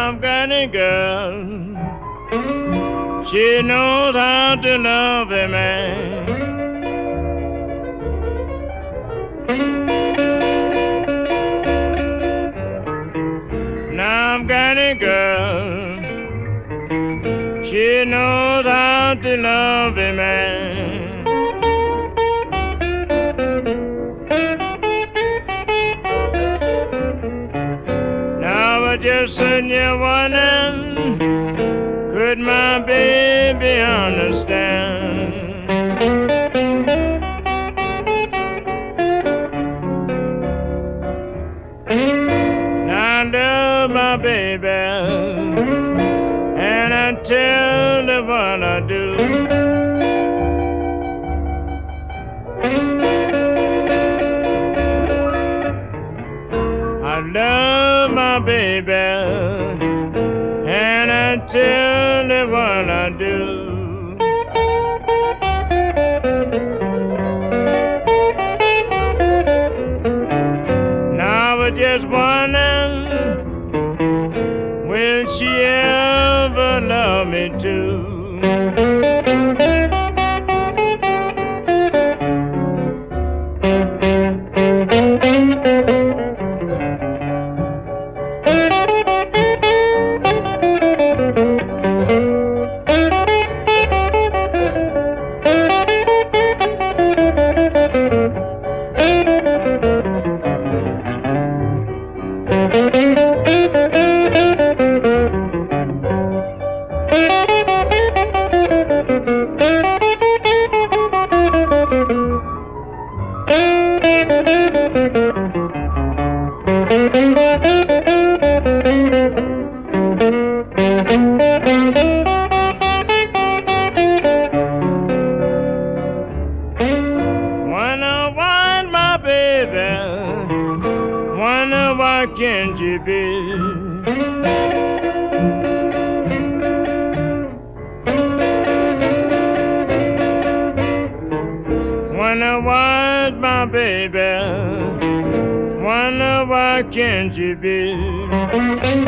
I've got a girl. She knows how to love a man. Now I've got a girl. She knows how to love a man. Now I just sitting here wondering, could my baby understand? Now I love my baby, and I tell her what I do. I love my baby, and I tell her what I do. Now I just wondering, will she ever love me too? Wonder why my baby, wonder why can't you be? Wonder why my baby, wonder why can't you be?